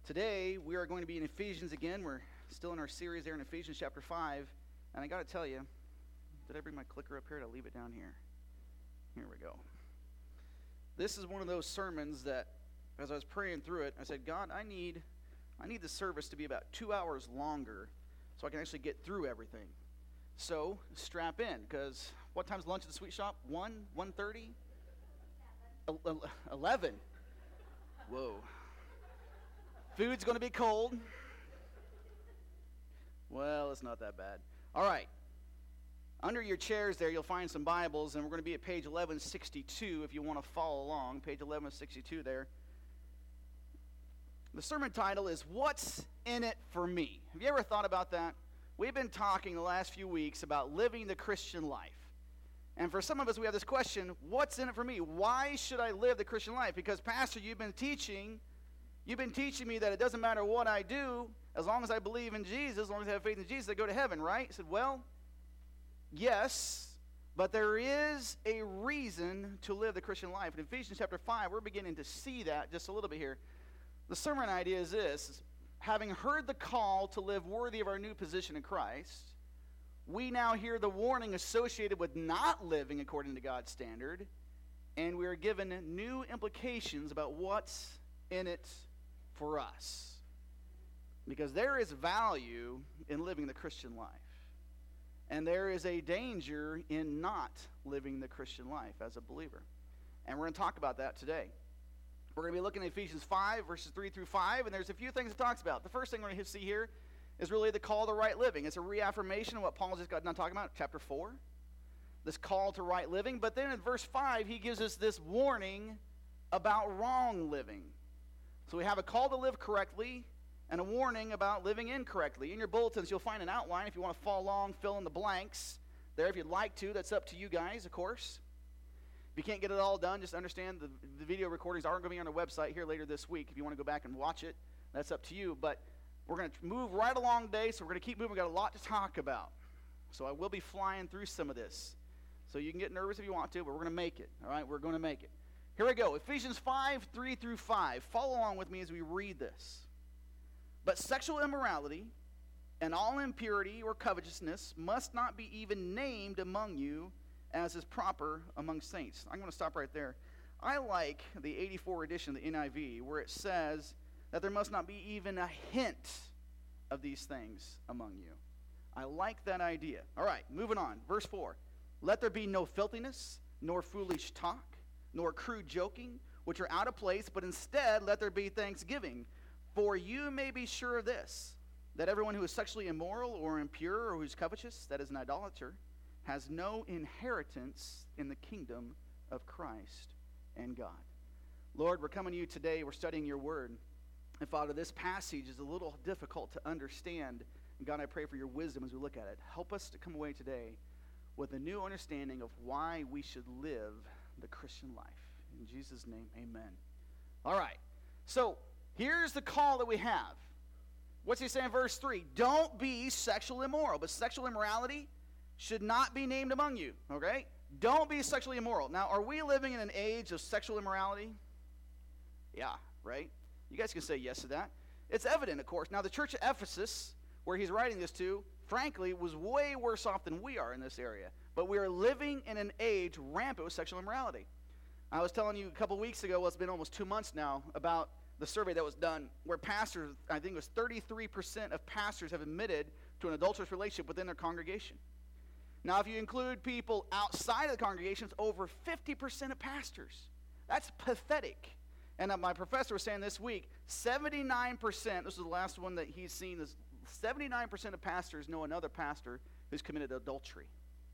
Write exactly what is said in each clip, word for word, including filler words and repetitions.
Today, we are going to be in Ephesians again. We're still in our series there in Ephesians chapter five. And I got to tell you, did I bring my clicker up here? Did I leave it down here? Here we go. This is one of those sermons that, as I was praying through it, I said, God, I need, I need the service to be about two hours longer so I can actually get through everything. So, strap in, because what time's lunch at the sweet shop? one? one thirty? eleven. Whoa. Food's going to be cold. Well, it's not that bad. All right. Under your chairs there, you'll find some Bibles, and we're going to be at page eleven sixty-two if you want to follow along. Page eleven sixty-two there. The sermon title is, What's in It for Me? Have you ever thought about that? We've been talking the last few weeks about living the Christian life. And for some of us, we have this question, what's in it for me? Why should I live the Christian life? Because, Pastor, you've been teaching... You've been teaching me that it doesn't matter what I do, as long as I believe in Jesus, as long as I have faith in Jesus, I go to heaven, right? I said, well, yes, but there is a reason to live the Christian life. In Ephesians chapter five, we're beginning to see that just a little bit here. The sermon idea is this: having heard the call to live worthy of our new position in Christ, we now hear the warning associated with not living according to God's standard, and we are given new implications about what's in it for us. Because there is value in living the Christian life. And there is a danger in not living the Christian life as a believer. And we're going to talk about that today. We're going to be looking at Ephesians five, verses three through five, and there's a few things it talks about. The first thing we're going to see here is really the call to right living. It's a reaffirmation of what Paul just got done talking about, chapter four. This call to right living. But then in verse five, he gives us this warning about wrong living. So we have a call to live correctly and a warning about living incorrectly. In your bulletins, you'll find an outline if you want to follow along, fill in the blanks there if you'd like to. That's up to you guys, of course. If you can't get it all done, just understand the, the video recordings are going to be on our website here later this week. If you want to go back and watch it, that's up to you. But we're going to move right along today, so we're going to keep moving. We've got a lot to talk about. So I will be flying through some of this. So you can get nervous if you want to, but we're going to make it. All right, we're going to make it. Here we go, Ephesians five, three through five. Follow along with me as we read this. But sexual immorality and all impurity or covetousness must not be even named among you, as is proper among saints. I'm going to stop right there. I like the eighty-four edition of the N I V, where it says that there must not be even a hint of these things among you. I like that idea. All right, moving on. Verse four. Let there be no filthiness, nor foolish talk, nor crude joking, which are out of place, but instead let there be thanksgiving. For you may be sure of this, that everyone who is sexually immoral or impure or who is covetous, that is an idolater, has no inheritance in the kingdom of Christ and God. Lord, we're coming to you today. We're studying your word. And Father, this passage is a little difficult to understand. And God, I pray for your wisdom as we look at it. Help us to come away today with a new understanding of why we should live the Christian life. In Jesus' name, amen. All right. So, here's the call that we have. What's he saying in verse three? Don't be sexually immoral. But sexual immorality should not be named among you. Okay? Don't be sexually immoral. Now, are we living in an age of sexual immorality? Yeah, right? You guys can say yes to that. It's evident, of course. Now, the church of Ephesus, where he's writing this to, frankly, was way worse off than we are in this area. But we are living in an age rampant with sexual immorality. I was telling you a couple weeks ago, well, it's been almost two months now, about the survey that was done where pastors, I think it was thirty-three percent of pastors have admitted to an adulterous relationship within their congregation. Now, if you include people outside of the congregation, it's over fifty percent of pastors. That's pathetic. And uh, my professor was saying this week, seventy-nine percent, this is the last one that he's seen, this seventy-nine percent of pastors know another pastor who's committed adultery.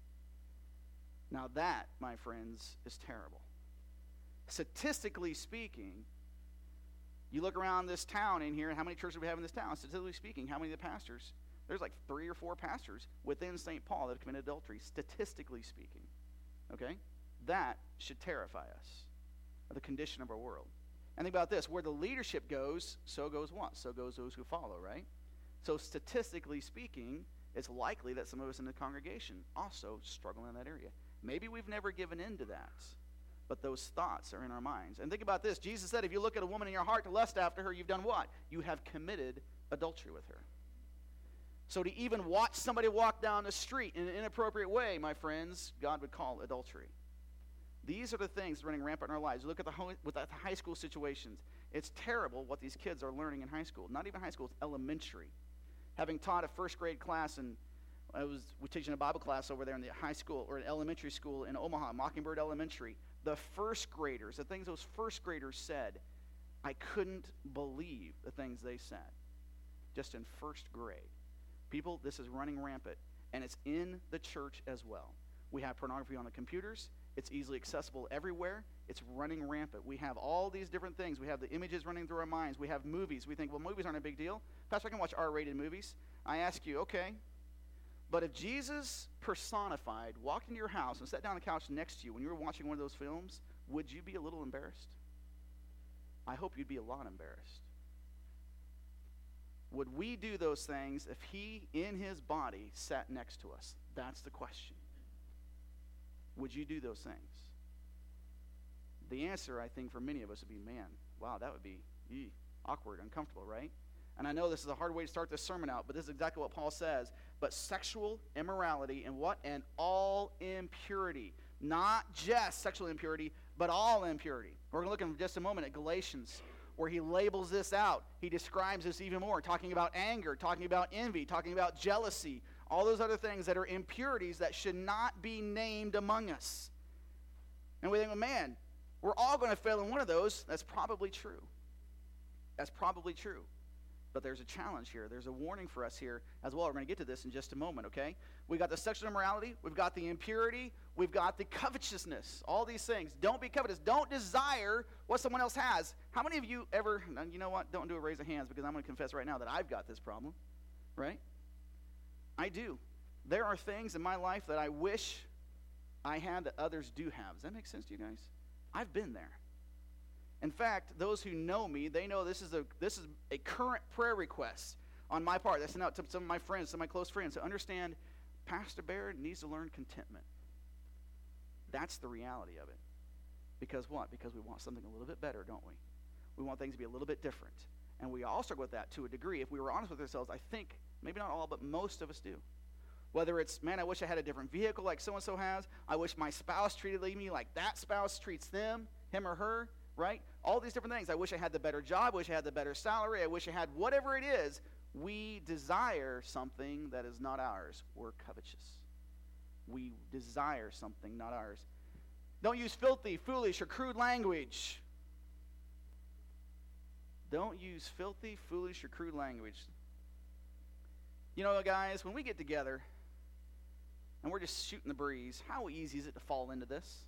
Now that, my friends, is terrible. Statistically speaking, you look around this town in here, and how many churches do we have in this town? Statistically speaking, how many of the pastors? There's like three or four pastors within Saint Paul that have committed adultery, statistically speaking. Okay? That should terrify us, of the condition of our world. And think about this, where the leadership goes, so goes what? So goes those who follow, right? So statistically speaking, it's likely that some of us in the congregation also struggle in that area. Maybe we've never given in to that. but those thoughts are in our minds. And think about this. Jesus said, if you look at a woman in your heart to lust after her, you've done what? You have committed adultery with her. So to even watch somebody walk down the street in an inappropriate way, my friends, God would call adultery. These are the things running rampant in our lives. Look at the, ho- with the high school situations. It's terrible what these kids are learning in high school. Not even high school, it's elementary. Having taught a first grade class, and I was, was teaching a Bible class over there in the high school, or an elementary school in Omaha, Mockingbird Elementary. The first graders, the things those first graders said, I couldn't believe the things they said. Just in first grade. People, this is running rampant, and it's in the church as well. We have pornography on the computers. It's easily accessible everywhere. It's running rampant. We have all these different things. We have the images running through our minds. We have movies. We think, well, movies aren't a big deal. Pastor, I can watch R-rated movies. I ask you, okay, but if Jesus personified walked into your house and sat down on the couch next to you when you were watching one of those films, would you be a little embarrassed? I hope you'd be a lot embarrassed. Would we do those things if he, in his body, sat next to us? That's the question. Would you do those things? The answer, I think, for many of us would be, man, wow, that would be ee, awkward, uncomfortable, right? And I know this is a hard way to start this sermon out, but this is exactly what Paul says. But sexual immorality and what? And all impurity. Not just sexual impurity, but all impurity. We're going to look in just a moment at Galatians, where he labels this out. He describes this even more, talking about anger, talking about envy, talking about jealousy, all those other things that are impurities that should not be named among us. And we think, well, man, we're all going to fail in one of those. That's probably true. That's probably true. But there's a challenge here. There's a warning for us here as well. We're going to get to this in just a moment, okay? We've got the sexual immorality. We've got the impurity. We've got the covetousness. All these things. Don't be covetous. Don't desire what someone else has. How many of you ever, you know what? Don't do a raise of hands, because I'm going to confess right now that I've got this problem, right? I do. There are things in my life that I wish I had that others do have. Does that make sense to you guys? I've been there. In fact, those who know me, they know this is a this is a current prayer request on my part. I sent out to some of my friends, some of my close friends, to understand Pastor Baird needs to learn contentment. That's the reality of it. Because what? Because we want something a little bit better, don't we? We want things to be a little bit different. And we all struggle with that to a degree. If we were honest with ourselves, I think, maybe not all, but most of us do. Whether it's, man, I wish I had a different vehicle like so-and-so has. I wish my spouse treated me like that spouse treats them, him or her, right? All these different things. I wish I had the better job. I wish I had the better salary. I wish I had whatever it is. We desire something that is not ours. We're covetous. We desire something not ours. Don't use filthy, foolish, or crude language. Don't use filthy, foolish, or crude language. You know, guys, when we get together and we're just shooting the breeze, how easy is it to fall into this?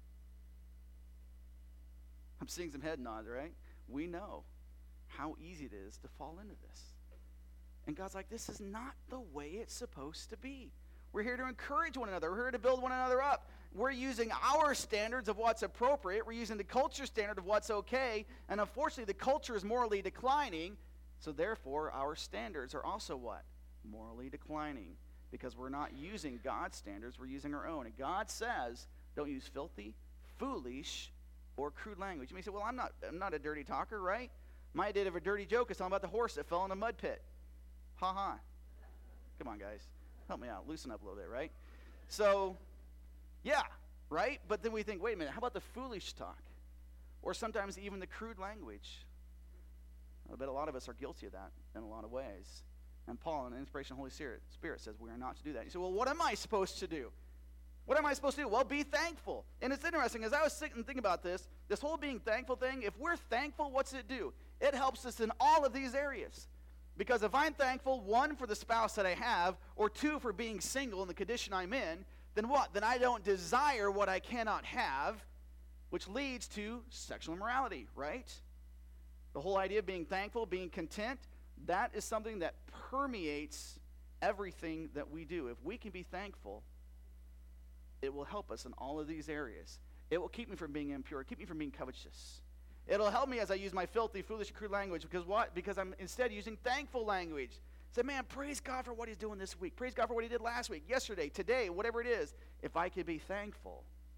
I'm seeing some head nods, right? We know how easy it is to fall into this. And God's like, this is not the way it's supposed to be. We're here to encourage one another. We're here to build one another up. We're using our standards of what's appropriate. We're using the culture standard of what's okay. And unfortunately, the culture is morally declining. So therefore, our standards are also what? Morally declining. Because we're not using God's standards. We're using our own. And God says, don't use filthy, foolish, or crude language. You may say, well, I'm not I'm not a dirty talker, right? My idea of a dirty joke is talking about the horse that fell in a mud pit. Ha ha. Come on, guys. Help me out. Loosen up a little bit, right? So, yeah, right? But then we think, wait a minute, how about the foolish talk? Or sometimes even the crude language. I bet a lot of us are guilty of that in a lot of ways. And Paul, in the inspiration of the Holy Spirit, Spirit says we are not to do that. You say, well, what am I supposed to do? What am I supposed to do? Well, be thankful. And it's interesting, as I was sitting and thinking about this, this whole being thankful thing, if we're thankful, what's it do? It helps us in all of these areas. Because if I'm thankful, one, for the spouse that I have, or two, for being single in the condition I'm in, then what? Then I don't desire what I cannot have, which leads to sexual immorality, right? The whole idea of being thankful, being content, that is something that permeates everything that we do. If we can be thankful, it will help us in all of these areas. It will keep me from being impure, keep me from being covetous. It'll help me as I use my filthy, foolish, crude language. Because what? Because I'm instead using thankful language. Say, man, praise God for what he's doing this week. Praise God for what he did last week, yesterday, today, whatever it is. If I could be thankful,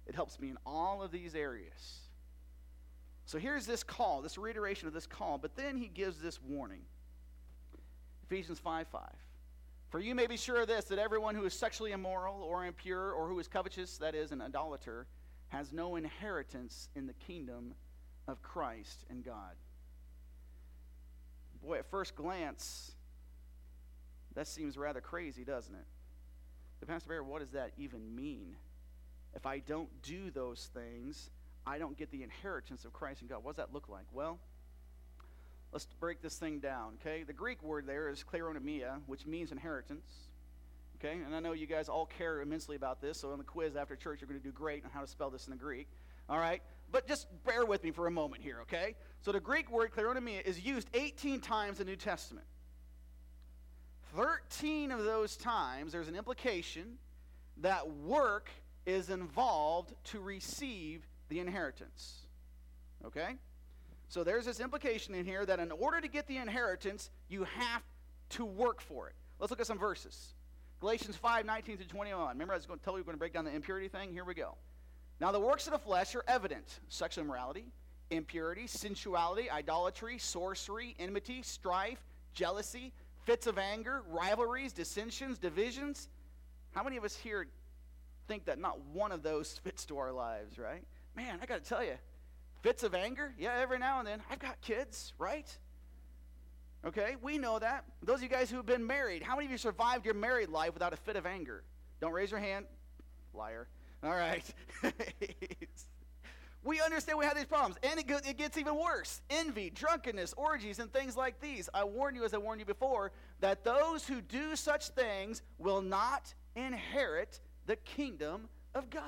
It helps me in all of these areas. So here's this call, this reiteration of this call, but then he gives this warning. Ephesians five five. For you may be sure of this, that everyone who is sexually immoral or impure or who is covetous, that is, an idolater, has no inheritance in the kingdom of Christ and God. Boy, at first glance, that seems rather crazy, doesn't it? But Pastor Bear, what does that even mean? If I don't do those things, I don't get the inheritance of Christ and God. What does that look like? Well, let's break this thing down, okay? The Greek word there is kleronomia, which means inheritance, okay? And I know you guys all care immensely about this, so on the quiz after church, you're going to do great on how to spell this in the Greek, all right? But just bear with me for a moment here, okay? So the Greek word kleronomia is used eighteen times in the New Testament. thirteen of those times, there's an implication that work is involved to receive the inheritance, okay? So there's this implication in here that in order to get the inheritance, you have to work for it. Let's look at some verses. Galatians five nineteen through twenty-one. Remember I was going to tell you we're going to break down the impurity thing? Here we go. Now the works of the flesh are evident: sexual immorality, impurity, sensuality, idolatry, sorcery, enmity, strife, jealousy, fits of anger, rivalries, dissensions, divisions. How many of us here think that not one of those fits to our lives, right? Man, I got to tell you, fits of anger, yeah, every now and then. I've got kids, right? Okay, we know that. Those of you guys who have been married, how many of you survived your married life without a fit of anger? Don't raise your hand. Liar. All right. We understand we have these problems, and it, go, it gets even worse. Envy, drunkenness, orgies, and things like these. I warn you, as I warned you before, that those who do such things will not inherit the kingdom of God.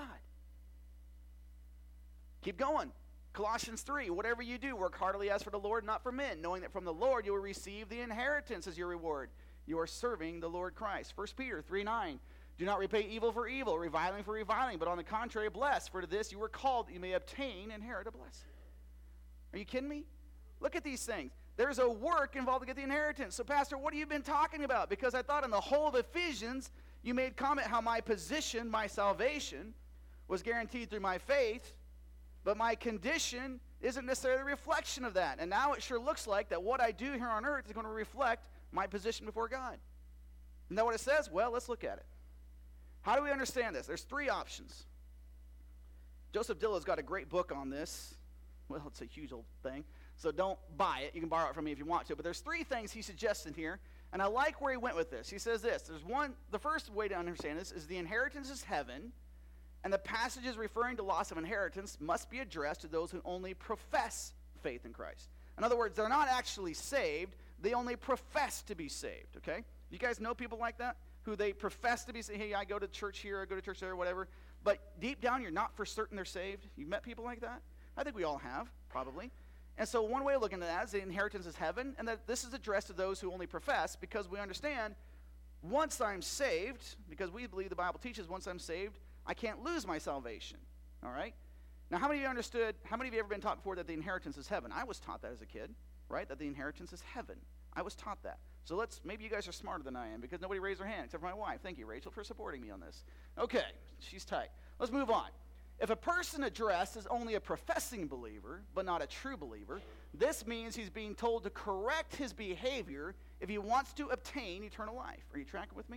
Keep going. Colossians three, whatever you do, work heartily as for the Lord, not for men, knowing that from the Lord you will receive the inheritance as your reward. You are serving the Lord Christ. First Peter three nine, do not repay evil for evil, reviling for reviling, but on the contrary, bless. For to this you were called, that you may obtain, inherit a blessing. Are you kidding me? Look at these things. There's a work involved to get the inheritance. So, Pastor, what have you been talking about? Because I thought in the whole of Ephesians, you made comment how my position, my salvation, was guaranteed through my faith, but my condition isn't necessarily a reflection of that. And now it sure looks like that what I do here on earth is going to reflect my position before God. Isn't that what it says? Well, let's look at it. How do we understand this? There's three options. Joseph Dilla's got a great book on this. Well, it's a huge old thing, so don't buy it. You can borrow it from me if you want to. But there's three things he suggests in here, and I like where he went with this. He says this. There's one. The first way to understand this is the inheritance is heaven, and the passages referring to loss of inheritance must be addressed to those who only profess faith in Christ. In other words, they're not actually saved. They only profess to be saved, okay? You guys know people like that? Who they profess to be saved. Hey, I go to church here, I go to church there, whatever. But deep down, you're not for certain they're saved. You've met people like that? I think we all have, probably. And so one way of looking at that is the inheritance is heaven, and that this is addressed to those who only profess, because we understand once I'm saved, because we believe the Bible teaches once I'm saved, I can't lose my salvation, all right? Now, how many of you understood, how many of you ever been taught before that the inheritance is heaven? I was taught that as a kid, right, that the inheritance is heaven. I was taught that. So let's, maybe you guys are smarter than I am, because nobody raised their hand except for my wife. Thank you, Rachel, for supporting me on this. Okay, she's tight. Let's move on. If a person addressed is only a professing believer, but not a true believer, this means he's being told to correct his behavior if he wants to obtain eternal life. Are you tracking with me?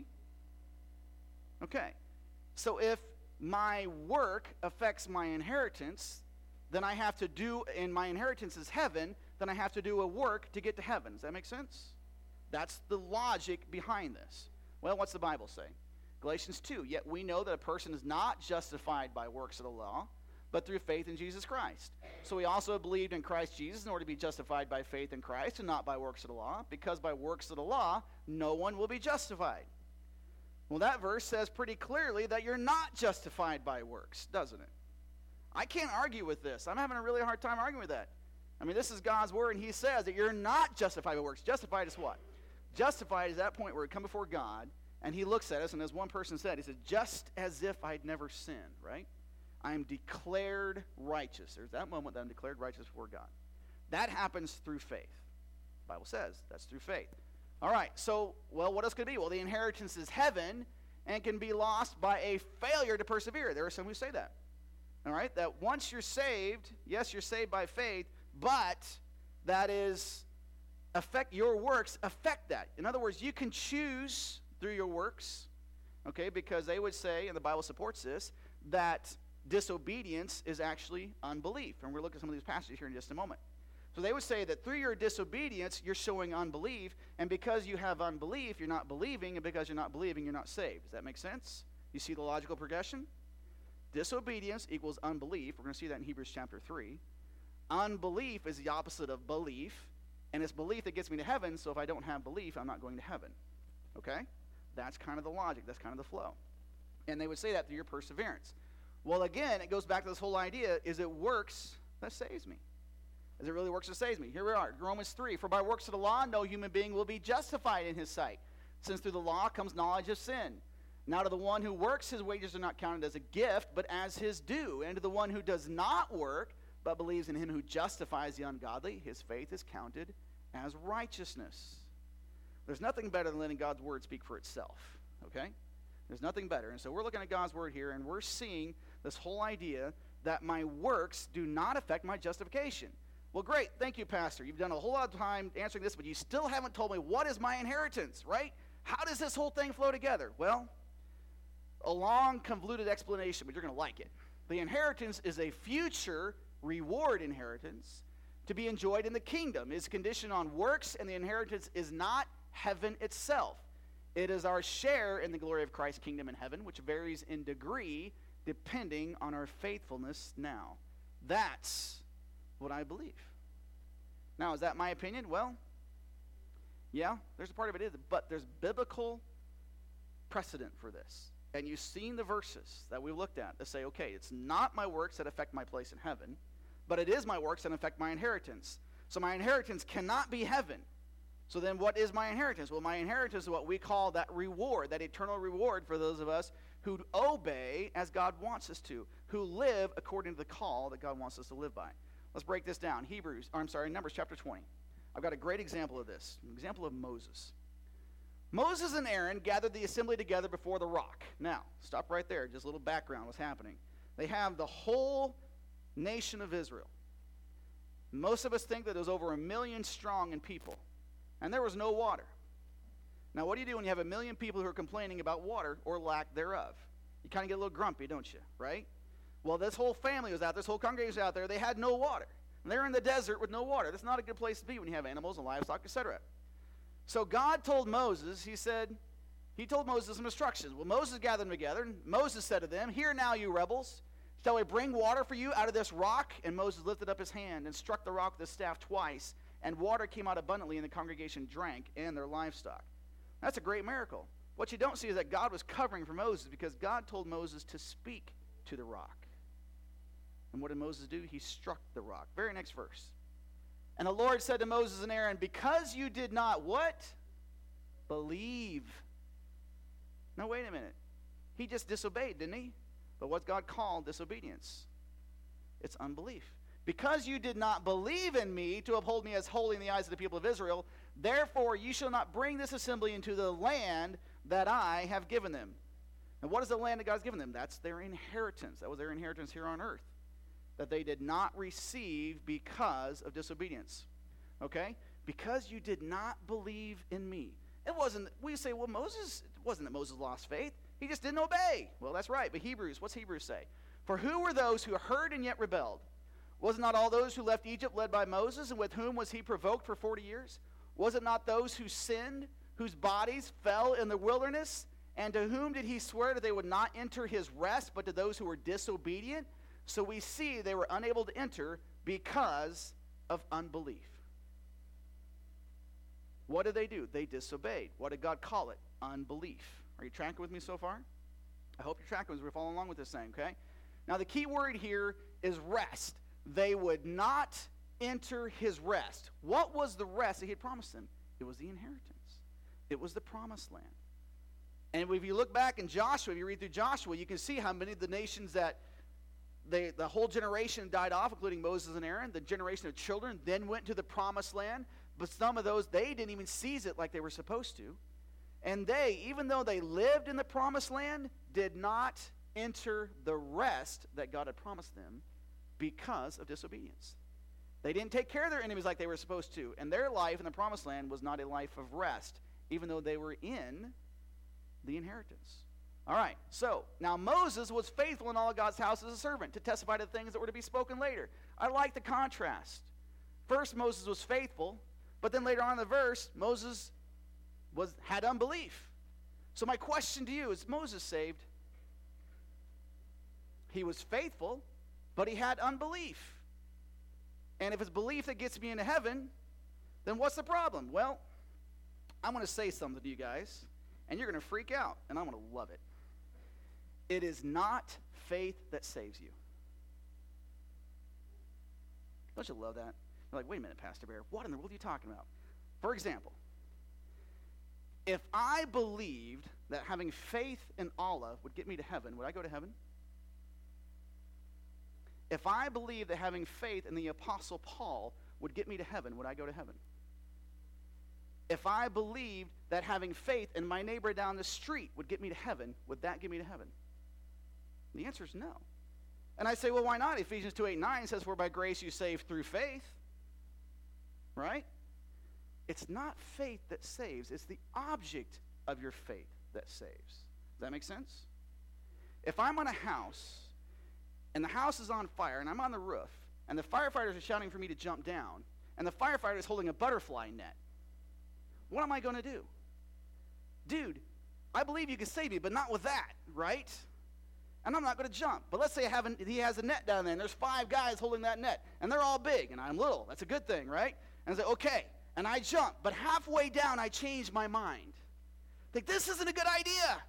Okay. So if my work affects my inheritance, then I have to do, and my inheritance is heaven, then I have to do a work to get to heaven. Does that make sense? That's the logic behind this. Well, what's the Bible say? Galatians two, yet we know that a person is not justified by works of the law, but through faith in Jesus Christ. So we also believed in Christ Jesus in order to be justified by faith in Christ and not by works of the law, because by works of the law, no one will be justified. Well, that verse says pretty clearly that you're not justified by works, doesn't it? I can't argue with this. I'm having a really hard time arguing with that. I mean, this is God's word, and he says that you're not justified by works. Justified is what? Justified is that point where we come before God, and he looks at us, and as one person said, he said, just as if I'd never sinned, right? I am declared righteous. There's that moment that I'm declared righteous before God. That happens through faith. The Bible says that's through faith. All right, so, well, what else could it be? Well, the inheritance is heaven and can be lost by a failure to persevere. There are some who say that. All right? That once you're saved, yes, you're saved by faith, but that is affect your works affect that. In other words, you can choose through your works, okay, because they would say, and the Bible supports this, that disobedience is actually unbelief. And we're looking at some of these passages here in just a moment. So they would say that through your disobedience, you're showing unbelief, and because you have unbelief, you're not believing, and because you're not believing, you're not saved. Does that make sense? You see the logical progression? Disobedience equals unbelief. We're going to see that in Hebrews chapter three. Unbelief is the opposite of belief, and it's belief that gets me to heaven, so if I don't have belief, I'm not going to heaven. Okay? That's kind of the logic. That's kind of the flow. And they would say that through your perseverance. Well, again, it goes back to this whole idea, is it works that saves me? Is it really works that saves me? Here we are, Romans three. For by works of the law, no human being will be justified in his sight, since through the law comes knowledge of sin. Now to the one who works, his wages are not counted as a gift, but as his due. And to the one who does not work, but believes in him who justifies the ungodly, his faith is counted as righteousness. There's nothing better than letting God's word speak for itself, okay? There's nothing better. And so we're looking at God's word here, and we're seeing this whole idea that my works do not affect my justification. Well, great. Thank you, Pastor. You've done a whole lot of time answering this, but you still haven't told me what is my inheritance, right? How does this whole thing flow together? Well, a long, convoluted explanation, but you're going to like it. The inheritance is a future reward inheritance to be enjoyed in the kingdom. It's conditioned on works, and the inheritance is not heaven itself. It is our share in the glory of Christ's kingdom in heaven, which varies in degree depending on our faithfulness now. That's what I believe. Now, is that my opinion? Well, yeah, there's a part of it is, but there's biblical precedent for this. And you've seen the verses that we looked at that say, okay, it's not my works that affect my place in heaven, but it is my works that affect my inheritance. So my inheritance cannot be heaven. So then what is my inheritance? Well, my inheritance is what we call that reward, that eternal reward for those of us who obey as God wants us to, who live according to the call that God wants us to live by. Let's break this down. Hebrews, or I'm sorry, Numbers chapter twenty. I've got a great example of this, an example of Moses. Moses and Aaron gathered the assembly together before the rock. Now, stop right there, just a little background what's happening. They have the whole nation of Israel. Most of us think that it was over a million strong in people, and there was no water. Now, what do you do when you have a million people who are complaining about water or lack thereof? You kind of get a little grumpy, don't you, right? Well, this whole family was out there, this whole congregation was out there. They had no water. And they're in the desert with no water. That's not a good place to be when you have animals and livestock, et cetera. So God told Moses, he said, he told Moses some instructions. Well, Moses gathered them together, and Moses said to them, "Hear now, you rebels, shall we bring water for you out of this rock?" And Moses lifted up his hand and struck the rock with his staff twice, and water came out abundantly, and the congregation drank, and their livestock. That's a great miracle. What you don't see is that God was covering for Moses, because God told Moses to speak to the rock. And what did Moses do? He struck the rock. Very next verse. And the Lord said to Moses and Aaron, "Because you did not" what? Believe. Now, wait a minute. He just disobeyed, didn't he? But what's God called disobedience? It's unbelief. "Because you did not believe in me to uphold me as holy in the eyes of the people of Israel, therefore you shall not bring this assembly into the land that I have given them." And what is the land that God's given them? That's their inheritance. That was their inheritance here on earth, that they did not receive because of disobedience. Okay? Because you did not believe in me. It wasn't, we say, well, Moses, it wasn't that Moses lost faith. He just didn't obey. Well, that's right. But Hebrews, what's Hebrews say? "For who were those who heard and yet rebelled? Was it not all those who left Egypt led by Moses, and with whom was he provoked for forty years? Was it not those who sinned, whose bodies fell in the wilderness? And to whom did he swear that they would not enter his rest, but to those who were disobedient?" So we see they were unable to enter because of unbelief. What did they do? They disobeyed. What did God call it? Unbelief. Are you tracking with me so far? I hope you're tracking with me. We're following along with this thing, okay? Now, the key word here is rest. They would not enter his rest. What was the rest that he had promised them? It was the inheritance. It was the promised land. And if you look back in Joshua, if you read through Joshua, you can see how many of the nations that They, the whole generation died off, including Moses and Aaron. The generation of children then went to the promised land. But some of those, they didn't even seize it like they were supposed to. And they, even though they lived in the promised land, did not enter the rest that God had promised them because of disobedience. They didn't take care of their enemies like they were supposed to, and their life in the promised land was not a life of rest, even though they were in the inheritance. All right, so now Moses was faithful in all of God's house as a servant to testify to the things that were to be spoken later. I like the contrast. First, Moses was faithful, but then later on in the verse, Moses was had unbelief. So my question to you, is Moses saved? He was faithful, but he had unbelief. And if it's belief that gets me into heaven, then what's the problem? Well, I'm going to say something to you guys, and you're going to freak out, and I'm going to love it. It is not faith that saves you. Don't you love that? You're like, wait a minute, Pastor Bear, what in the world are you talking about? For example, if I believed that having faith in Allah would get me to heaven, would I go to heaven? If I believed that having faith in the Apostle Paul would get me to heaven, would I go to heaven? If I believed that having faith in my neighbor down the street would get me to heaven, would that get me to heaven? The answer is no. And I say, well, why not? Ephesians two, eight, nine says, for by grace you saved through faith. Right? It's not faith that saves. It's the object of your faith that saves. Does that make sense? If I'm on a house, and the house is on fire, and I'm on the roof, and the firefighters are shouting for me to jump down, and the firefighter is holding a butterfly net, what am I going to do? Dude, I believe you can save me, but not with that, right? And I'm not going to jump. But let's say I have a, he has a net down there, and there's five guys holding that net, and they're all big, and I'm little. That's a good thing, right? And I say, okay, and I jump, but halfway down, I change my mind. Think, this isn't a good idea.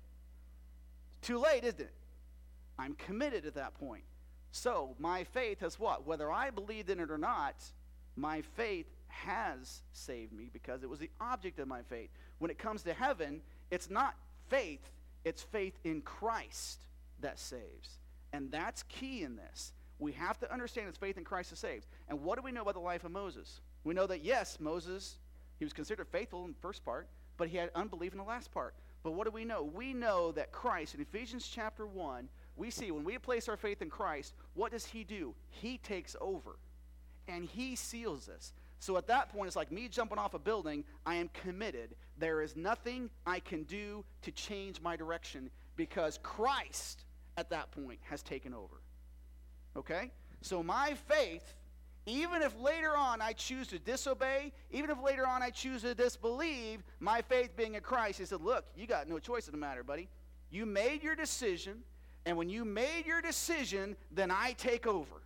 It's too late, isn't it? I'm committed at that point. So my faith has what? Whether I believed in it or not, my faith has saved me because it was the object of my faith. When it comes to heaven, it's not faith, it's faith in Christ that saves. And that's key in this. We have to understand it's faith in Christ that saves. And what do we know about the life of Moses? We know that, yes, Moses, he was considered faithful in the first part, but he had unbelief in the last part. But what do we know? We know that Christ, in Ephesians chapter one, we see when we place our faith in Christ, what does he do? He takes over, and he seals us. So at that point, it's like me jumping off a building. I am committed. There is nothing I can do to change my direction because Christ, at that point, has taken over. Okay? So my faith, even if later on I choose to disobey, even if later on I choose to disbelieve, my faith being in Christ, he said, look, you got no choice in the matter, buddy. You made your decision, and when you made your decision, then I take over.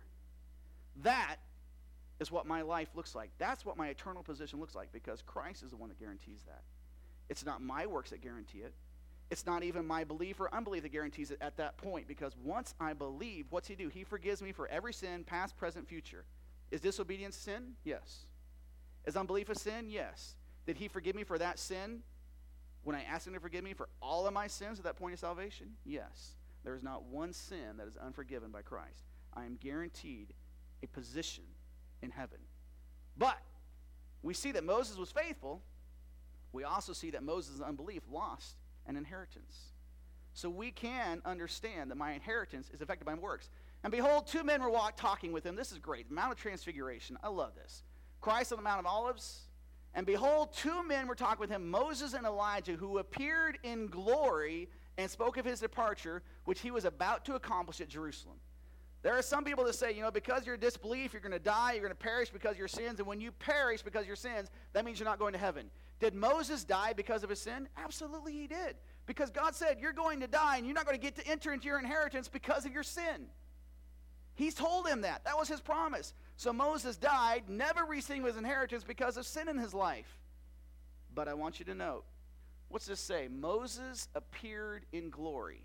That is what my life looks like. That's what my eternal position looks like because Christ is the one that guarantees that. It's not my works that guarantee it. It's not even my belief or unbelief that guarantees it at that point because once I believe, what's he do? He forgives me for every sin, past, present, future. Is disobedience sin? Yes. Is unbelief a sin? Yes. Did he forgive me for that sin when I asked him to forgive me for all of my sins at that point of salvation? Yes. There is not one sin that is unforgiven by Christ. I am guaranteed a position in heaven. But we see that Moses was faithful. We also see that Moses' unbelief lost an inheritance. So we can understand that my inheritance is affected by my works. And behold, two men were walk, talking with him. This is great. The Mount of Transfiguration. I love this. Christ on the Mount of Olives. And behold, two men were talking with him, Moses and Elijah, who appeared in glory and spoke of his departure, which he was about to accomplish at Jerusalem. There are some people that say, you know, because you're disbelief, you're going to die, you're going to perish because of your sins, and when you perish because of your sins, that means you're not going to heaven. Did Moses die because of his sin? Absolutely he did. Because God said, you're going to die, and you're not going to get to enter into your inheritance because of your sin. He's told him that. That was his promise. So Moses died, never receiving his inheritance because of sin in his life. But I want you to note, what's this say? Moses appeared in glory.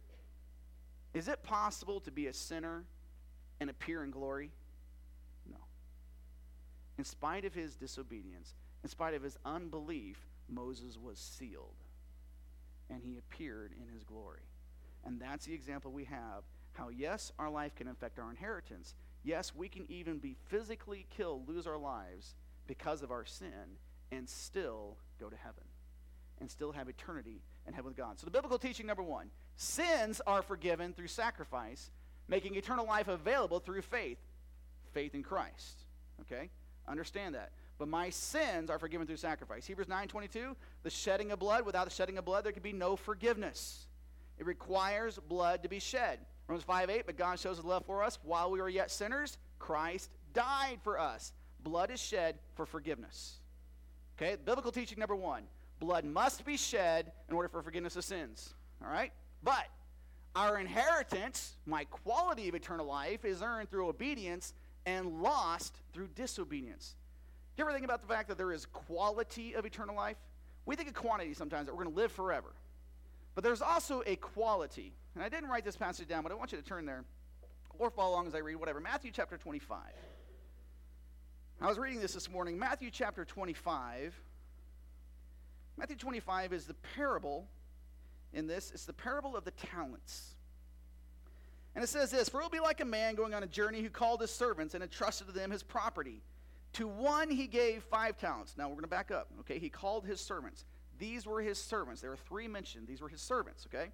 Is it possible to be a sinner and appear in glory? No. In spite of his disobedience, in spite of his unbelief, Moses was sealed. And he appeared in his glory. And that's the example we have. How, yes, our life can affect our inheritance. Yes, we can even be physically killed, lose our lives because of our sin, and still go to heaven. And still have eternity in heaven with God. So the biblical teaching number one, Sins are forgiven through sacrifice, making eternal life available through faith. Faith in Christ. Okay? Understand that. But my sins are forgiven through sacrifice. Hebrews nine twenty-two, the shedding of blood. Without the shedding of blood, there can be no forgiveness. It requires blood to be shed. Romans five eight, but God shows his love for us. While we were yet sinners, Christ died for us. Blood is shed for forgiveness. Okay? Biblical teaching number one. Blood must be shed in order for forgiveness of sins. All right? But our inheritance, my quality of eternal life, is earned through obedience and lost through disobedience. You ever think about the fact that there is quality of eternal life? We think of quantity sometimes, that we're going to live forever. But there's also a quality. And I didn't write this passage down, but I want you to turn there or follow along as I read, whatever. Matthew chapter twenty-five. I was reading this this morning. Matthew chapter twenty-five. Matthew twenty-five is the parable in this. It's the parable of the talents. And it says this, for it will be like a man going on a journey who called his servants and entrusted to them his property. To one he gave five talents. Now we're going to back up. Okay, he called his servants. These were his servants. There were three mentioned. These were his servants, okay?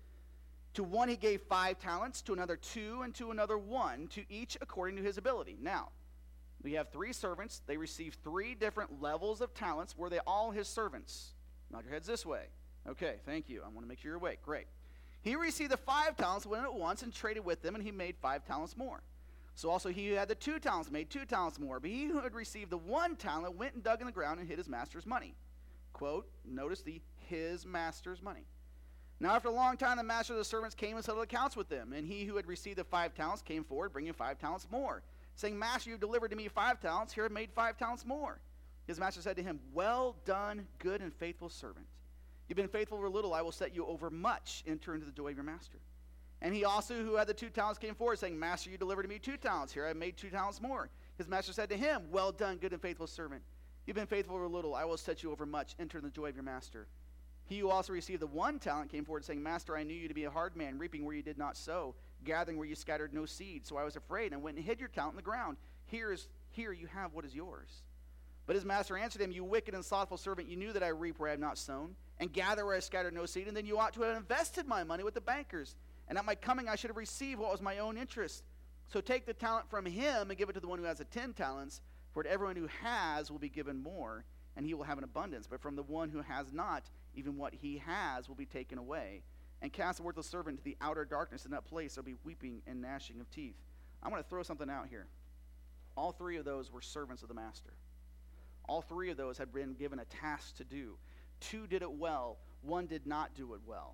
To one he gave five talents, to another two, and to another one, to each according to his ability. Now, we have three servants. They received three different levels of talents. Were they all his servants? Nod your heads this way. Okay, thank you. I want to make sure you're awake. Great. He received the five talents, went at once, and traded with them, and he made five talents more. So also he who had the two talents made two talents more. But he who had received the one talent went and dug in the ground and hid his master's money. Quote, notice the his master's money. Now after a long time the master of the servants came and settled accounts with them. And he who had received the five talents came forward, bringing five talents more, saying, Master, you have delivered to me five talents. Here I have made five talents more. His master said to him, well done, good and faithful servant. You've been faithful over little, I will set you over much. Enter into the joy of your master. And he also who had the two talents came forward, saying, Master, you delivered to me two talents. Here I have made two talents more. His master said to him, well done, good and faithful servant. You've been faithful over little, I will set you over much. Enter in the joy of your master. He who also received the one talent came forward, saying, Master, I knew you to be a hard man, reaping where you did not sow, gathering where you scattered no seed. So I was afraid and went and hid your talent in the ground. Here is here you have what is yours. But his master answered him, you wicked and slothful servant, you knew that I reap where I have not sown, and gather where I scattered no seed, and then you ought to have invested my money with the bankers. And at my coming I should have received what was my own interest. So take the talent from him and give it to the one who has the ten talents, for to everyone who has will be given more, and he will have an abundance. But from the one who has not, even what he has will be taken away. And cast the worthless servant into the outer darkness. In that place there will be weeping and gnashing of teeth. I'm going to throw something out here. All three of those were servants of the master. All three of those had been given a task to do. Two did it well. One did not do it well.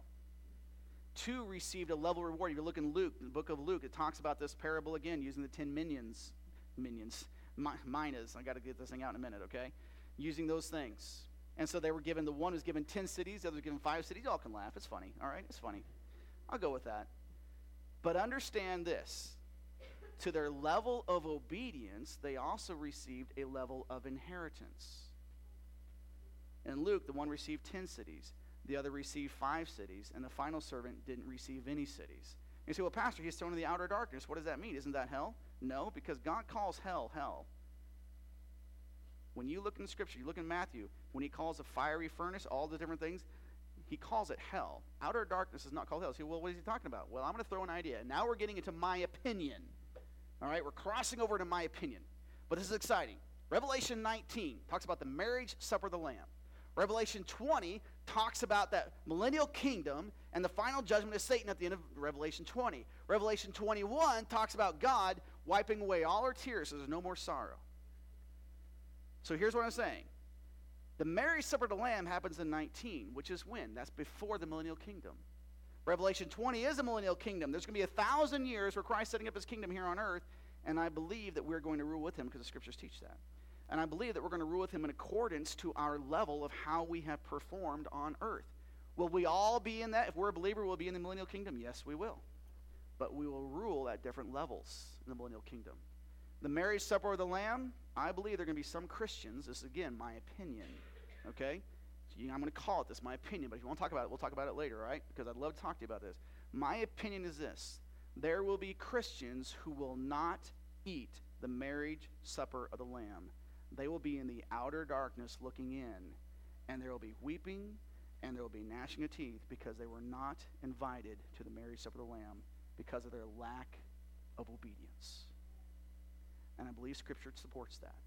Two received a level reward. If you look in Luke, in the book of Luke, it talks about this parable again using the ten minions. Minions. Mi- minas. I got to get this thing out in a minute, okay? Using those things. And so they were given, the one was given ten cities, the other was given five cities. Y'all can laugh. It's funny, all right? It's funny. I'll go with that. But understand this. To their level of obedience, they also received a level of inheritance. In Luke, the one received ten cities. The other received five cities. And the final servant didn't receive any cities. And you say, well, Pastor, he's thrown in the outer darkness. What does that mean? Isn't that hell? No, because God calls hell, hell. When you look in the scripture, you look in Matthew, when he calls a fiery furnace, all the different things, he calls it hell. Outer darkness is not called hell. So, well, what is he talking about? Well, I'm going to throw an idea. Now we're getting into my opinion. All right, we're crossing over to my opinion. But this is exciting. Revelation nineteen talks about the marriage supper of the Lamb. Revelation twenty talks about that millennial kingdom and the final judgment of Satan at the end of Revelation twenty. Revelation twenty-one talks about God wiping away all our tears so there's no more sorrow. So here's what I'm saying. The marriage supper of the Lamb happens in nineteen, which is when? That's before the millennial kingdom. Revelation twenty is the millennial kingdom. There's going to be a thousand years where Christ's setting up his kingdom here on earth, and I believe that we're going to rule with him because the scriptures teach that. And I believe that we're going to rule with him in accordance to our level of how we have performed on earth. Will we all be in that? If we're a believer, we'll be in the millennial kingdom? Yes, we will. But we will rule at different levels in the millennial kingdom. The marriage supper of the Lamb, I believe there are going to be some Christians, this is again my opinion, okay? So you, I'm going to call it this, my opinion, but if you want to talk about it, we'll talk about it later, all right? Because I'd love to talk to you about this. My opinion is this. There will be Christians who will not eat the marriage supper of the Lamb. They will be in the outer darkness looking in, and there will be weeping and there will be gnashing of teeth because they were not invited to the marriage supper of the Lamb because of their lack of obedience. And I believe Scripture supports that.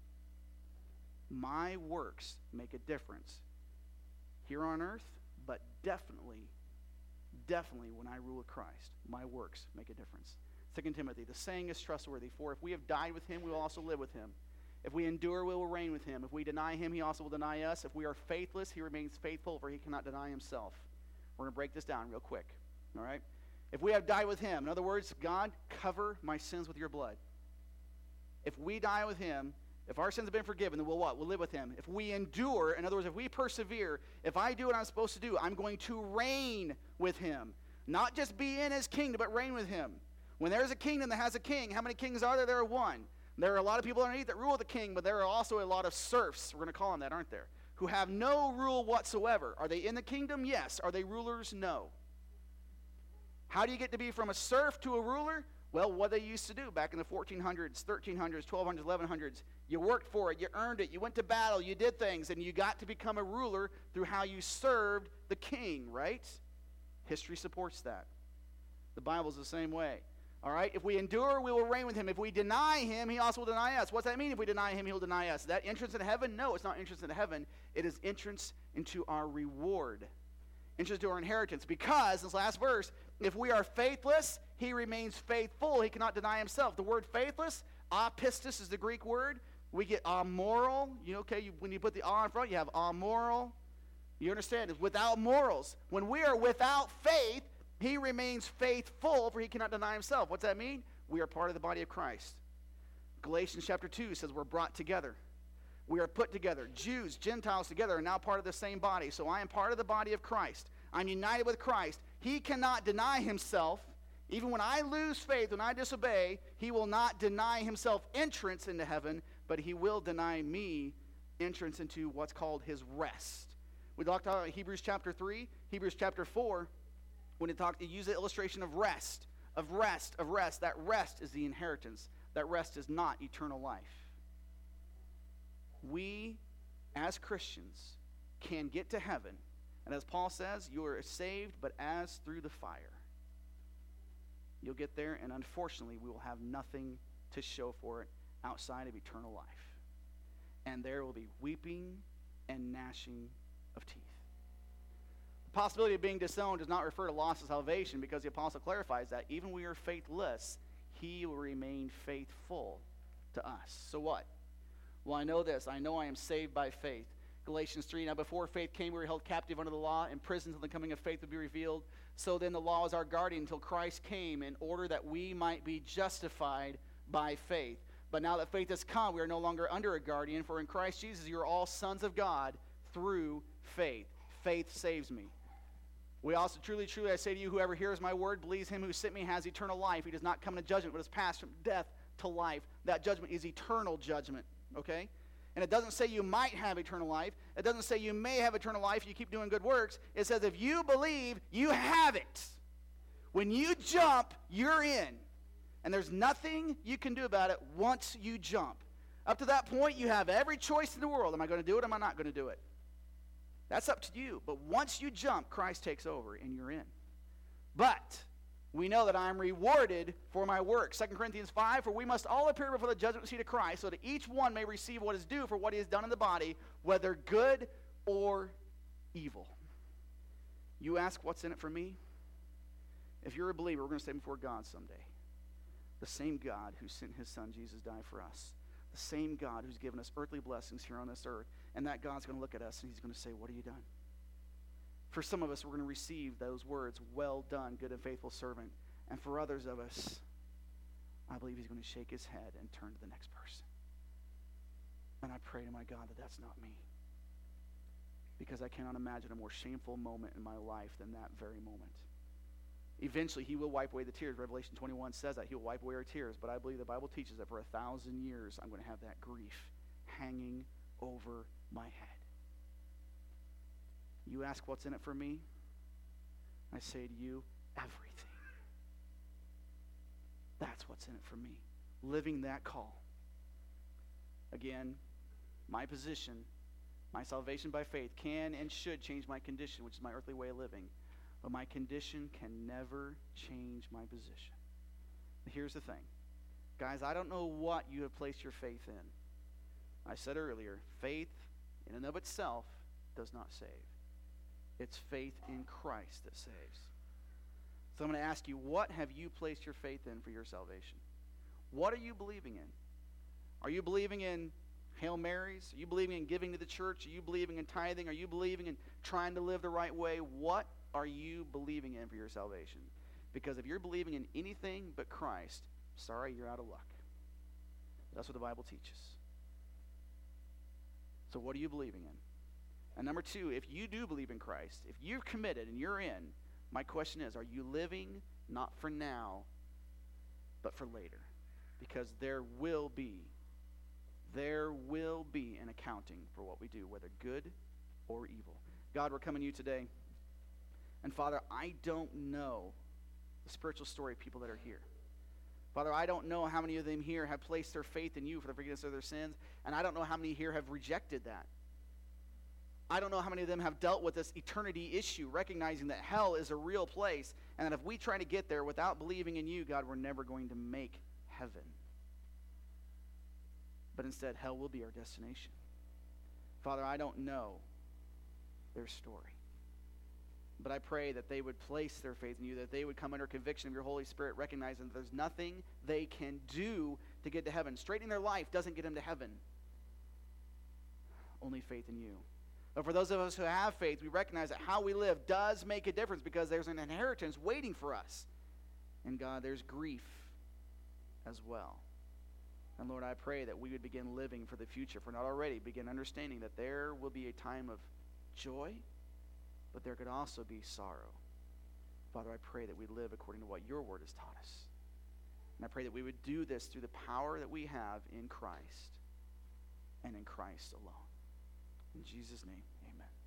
My works make a difference here on earth, but definitely, definitely when I rule with Christ, my works make a difference. Second Timothy, the saying is trustworthy, for if we have died with him, we will also live with him. If we endure, we will reign with him. If we deny him, he also will deny us. If we are faithless, he remains faithful, for he cannot deny himself. We're going to break this down real quick, all right? If we have died with him, in other words, God, cover my sins with your blood. If we die with him, if our sins have been forgiven, then we'll what? We'll live with him. If we endure, in other words, if we persevere, if I do what I'm supposed to do, I'm going to reign with him. Not just be in his kingdom, but reign with him. When there's a kingdom that has a king, how many kings are there? There are one. There are a lot of people underneath that rule the king, but there are also a lot of serfs, we're going to call them that, aren't there, who have no rule whatsoever. Are they in the kingdom? Yes. Are they rulers? No. How do you get to be from a serf to a ruler? Well, what they used to do back in the fourteen hundreds, thirteen hundreds, twelve hundreds, eleven hundreds, you worked for it, you earned it, you went to battle, you did things, and you got to become a ruler through how you served the king, right? History supports that. The Bible's the same way. All right, if we endure, we will reign with him. If we deny him, he also will deny us. What's that mean? If we deny him, he will deny us. Is that entrance into heaven? No, it's not entrance into heaven. It is entrance into our reward, entrance to our inheritance. Because, this last verse, if we are faithless, he remains faithful. He cannot deny himself. The word faithless, apistos is the Greek word. We get amoral. You know, okay, you, when you put the a in front, you have amoral. You understand? It's without morals. When we are without faith, he remains faithful, for he cannot deny himself. What's that mean? We are part of the body of Christ. Galatians chapter two says we're brought together. We are put together. Jews, Gentiles together are now part of the same body. So I am part of the body of Christ. I'm united with Christ. He cannot deny himself. Even when I lose faith, when I disobey, he will not deny himself entrance into heaven, but he will deny me entrance into what's called his rest. We talked about Hebrews chapter three, Hebrews chapter four. When it talked, it used the illustration of rest, of rest, of rest. That rest is the inheritance. That rest is not eternal life. We, as Christians, can get to heaven. And as Paul says, you are saved, but as through the fire. You'll get there, and unfortunately, we will have nothing to show for it outside of eternal life. And there will be weeping and gnashing of teeth. The possibility of being disowned does not refer to loss of salvation, because the apostle clarifies that even when we are faithless, he will remain faithful to us. So what? Well, I know this. I know I am saved by faith. Galatians three, now before faith came, we were held captive under the law, imprisoned until the coming of faith would be revealed. So then the law is our guardian until Christ came, in order that we might be justified by faith. But now that faith has come, we are no longer under a guardian, for in Christ Jesus you are all sons of God through faith. Faith saves me. We also, truly, truly, I say to you, whoever hears my word, believes him who sent me, has eternal life. He does not come into judgment, but has passed from death to life. That judgment is eternal judgment, okay? And it doesn't say you might have eternal life. It doesn't say you may have eternal life if you keep doing good works. It says if you believe, you have it. When you jump, you're in. And there's nothing you can do about it once you jump. Up to that point, you have every choice in the world. Am I going to do it or am I not going to do it? That's up to you. But once you jump, Christ takes over and you're in. But we know that I am rewarded for my work. Second Corinthians five, for we must all appear before the judgment seat of Christ, so that each one may receive what is due for what he has done in the body, whether good or evil. You ask, what's in it for me? If you're a believer, we're going to stand before God someday. The same God who sent his son Jesus die for us. The same God who's given us earthly blessings here on this earth. And that God's going to look at us and he's going to say, what have you done? For some of us, we're going to receive those words, well done, good and faithful servant. And for others of us, I believe he's going to shake his head and turn to the next person. And I pray to my God that that's not me. Because I cannot imagine a more shameful moment in my life than that very moment. Eventually, he will wipe away the tears. Revelation twenty-one says that. He will wipe away our tears. But I believe the Bible teaches that for a thousand years, I'm going to have that grief hanging over my head. You ask what's in it for me? I say to you, everything. That's what's in it for me. Living that call. Again, my position, My salvation by faith can and should change my condition, which is my earthly way of living. But my condition can never change my position. Here's the thing. Guys, I don't know what you have placed your faith in. I said earlier, faith in and of itself does not save. It's faith in Christ that saves. So I'm going to ask you, what have you placed your faith in for your salvation? What are you believing in? Are you believing in Hail Marys? Are you believing in giving to the church? Are you believing in tithing? Are you believing in trying to live the right way? What are you believing in for your salvation? Because if you're believing in anything but Christ, sorry, you're out of luck. That's what the Bible teaches. So what are you believing in? And number two, if you do believe in Christ, if you're committed and you're in, my question is, are you living not for now, but for later? Because there will be, there will be an accounting for what we do, whether good or evil. God, we're coming to you today. And Father, I don't know the spiritual story of people that are here. Father, I don't know how many of them here have placed their faith in you for the forgiveness of their sins, and I don't know how many here have rejected that. I don't know how many of them have dealt with this eternity issue, recognizing that hell is a real place, and that if we try to get there without believing in you, God, we're never going to make heaven. But instead, hell will be our destination. Father, I don't know their story. But I pray that they would place their faith in you, that they would come under conviction of your Holy Spirit, recognizing that there's nothing they can do to get to heaven. Straightening their life doesn't get them to heaven. Only faith in you. But for those of us who have faith, we recognize that how we live does make a difference, because there's an inheritance waiting for us. And God, there's grief as well. And Lord, I pray that we would begin living for the future, if we're not already, begin understanding that there will be a time of joy, but there could also be sorrow. Father, I pray that we live according to what your word has taught us. And I pray that we would do this through the power that we have in Christ and in Christ alone. In Jesus' name, amen.